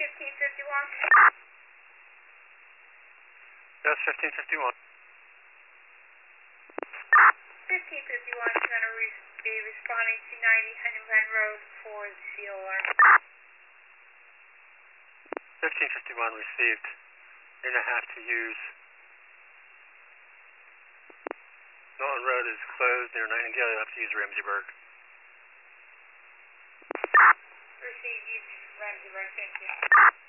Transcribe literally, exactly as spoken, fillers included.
fifteen fifty-one. Yes, fifteen fifty-one. fifteen fifty-one is going to re- be responding to ninety Huntington Road for the C O R. fifteen fifty-one received. You're going to have to use. Norton Road is closed near Nightingale. You'll have to use Ramseyburg. Received, use Ramseyburg, thank you.